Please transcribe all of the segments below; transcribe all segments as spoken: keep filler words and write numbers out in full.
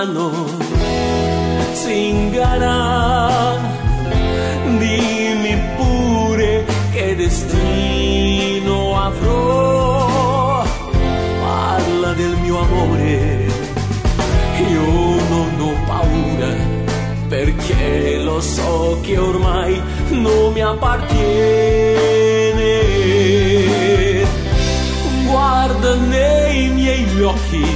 mano zingara. Dimmi pure che destino avrò, parla del mio amore, io non ho paura, perché lo so che ormai non mi appartiene. Guarda nei miei occhi,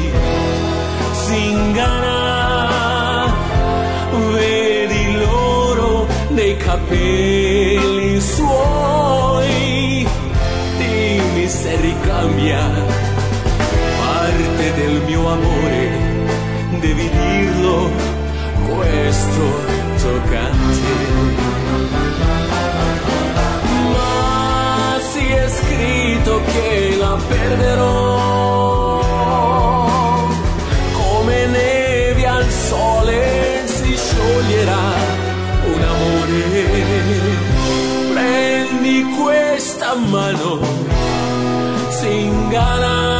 zingara, vedi l'oro nei capelli suoi, dimmi se ricambia parte del mio amore, devi dirlo, questo tocca a te. Ma si è scritto che la perderò, come neve al sole si scioglierà un amore. Prendi questa mano, zingara.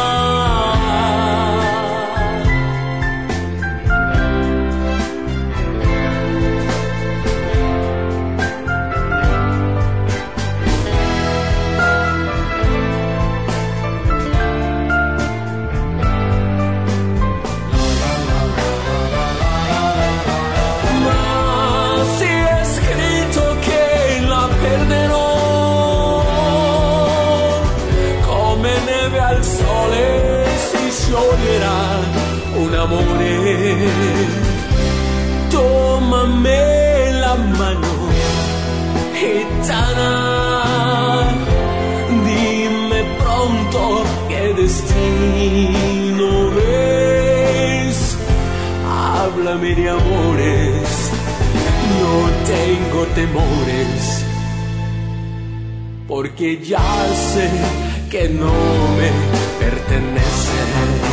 Un amore, tómame la mano, gitana, dime pronto qué destino ves, háblame de amores, no tengo temores, porque ya sé que no me pertenece.